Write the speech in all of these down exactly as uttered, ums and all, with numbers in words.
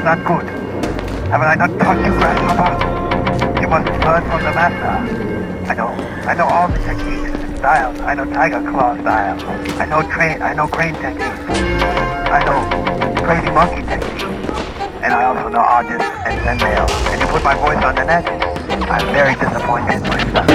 not good. Haven't I not taught you, grasshopper? You must learn from the master. I know, I know all the techniques and styles. I know tiger claw style. I know train, I know crane techniques. I know crazy monkey techniques. And I also know artists and zen mail. And you put my voice on the net? I'm very disappointed, my son.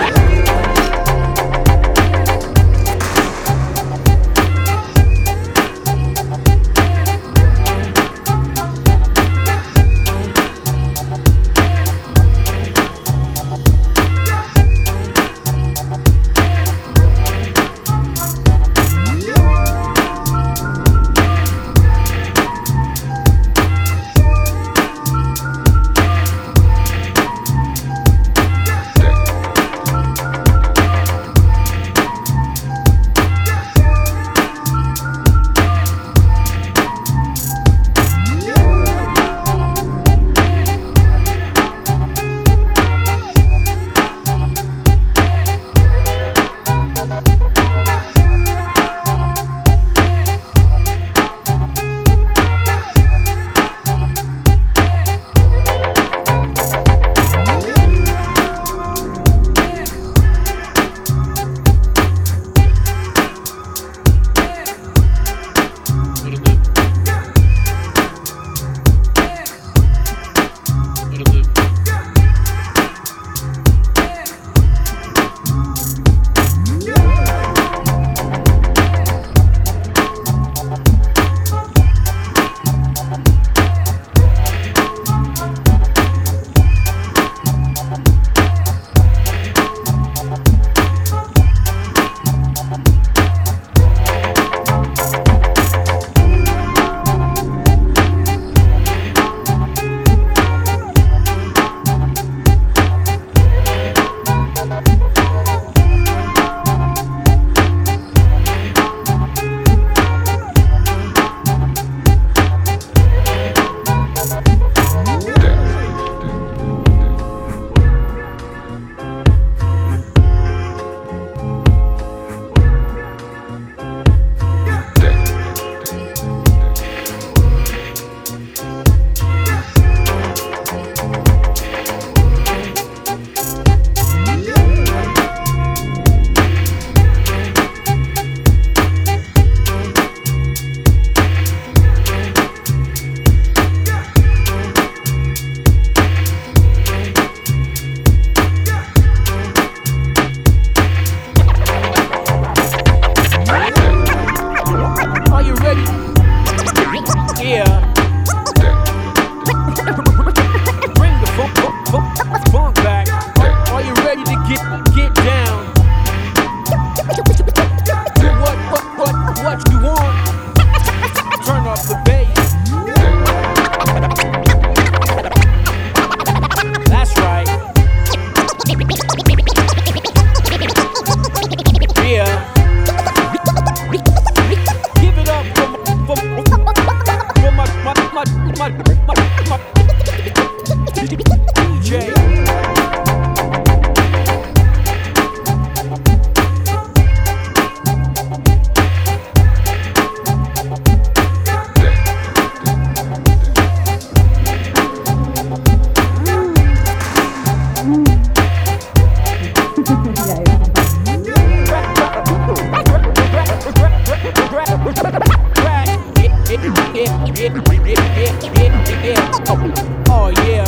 Oh yeah.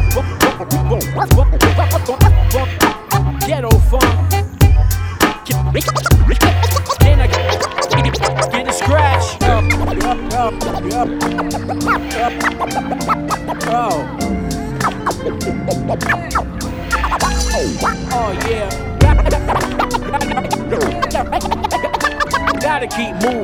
Ghetto funk. Then I get a scratch. Oh. Oh yeah. Gotta keep moving.